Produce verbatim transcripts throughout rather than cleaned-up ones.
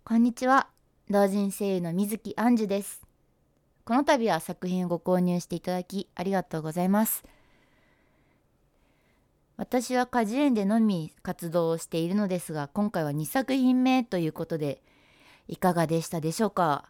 こんにちは。同人声優の水木杏樹です。この度は作品をご購入していただきありがとうございます。私は果樹園でのみ活動をしているのですが、今回はにさく品目ということで、いかがでしたでしょうか？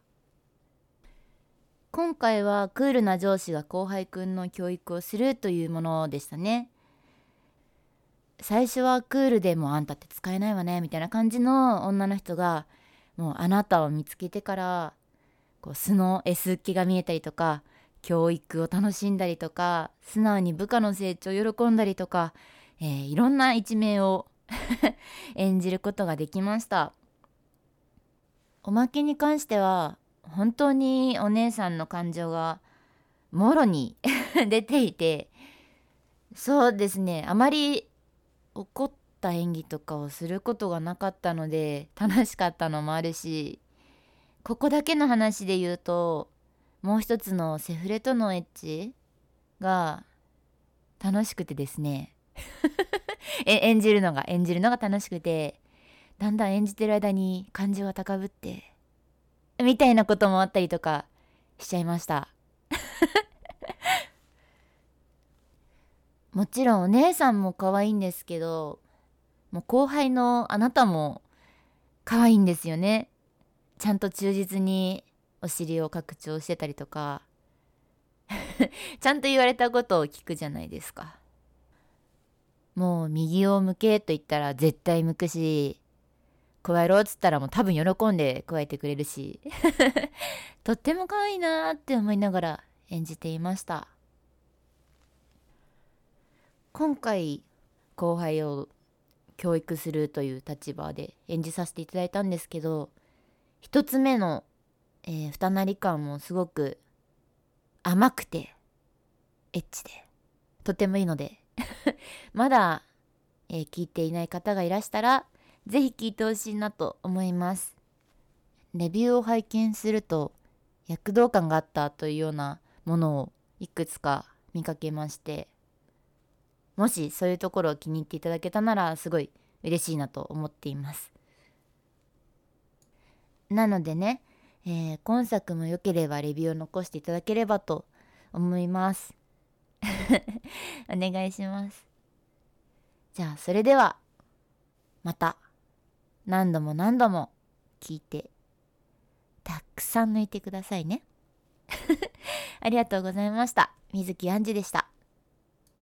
今回はクールな上司が後輩くんの教育をするというものでしたね。最初はクールでもうあんたって使えないわねみたいな感じの女の人が、もうあなたを見つけてからこう素の S っ気が見えたりとか、教育を楽しんだりとか、素直に部下の成長を喜んだりとか、えーいろんな一面を演じることができました。おまけに関しては本当にお姉さんの感情がもろに出ていて、そうですね、あまり怒った演技とかをすることがなかったので楽しかったのもあるし、ここだけの話で言うと、もう一つのセフレとのエッチが楽しくてですね。え、演じるのが、演じるのが楽しくて、だんだん演じてる間に感情が高ぶって、みたいなこともあったりとかしちゃいました。もちろんお姉さんも可愛いんですけど、もう後輩のあなたも可愛いんですよね。ちゃんと忠実にお尻を拡張してたりとか、ちゃんと言われたことを聞くじゃないですか。もう右を向けと言ったら絶対向くし、加えろっつったらもう多分喜んで加えてくれるし、とっても可愛いなーって思いながら演じていました。今回後輩を教育するという立場で演じさせていただいたんですけど、一つ目の、えー、二なり感もすごく甘くてエッチでとってもいいのでまだ、えー聞いていない方がいらしたらぜひ聞いてほしいなと思います。レビューを拝見すると躍動感があったというようなものをいくつか見かけまして、もしそういうところを気に入っていただけたならすごい嬉しいなと思っています。なのでね、えー今作も良ければレビューを残していただければと思います。お願いします。じゃあそれではまた何度も何度も聞いてたくさん抜いてくださいね。ありがとうございました。水木杏樹でした。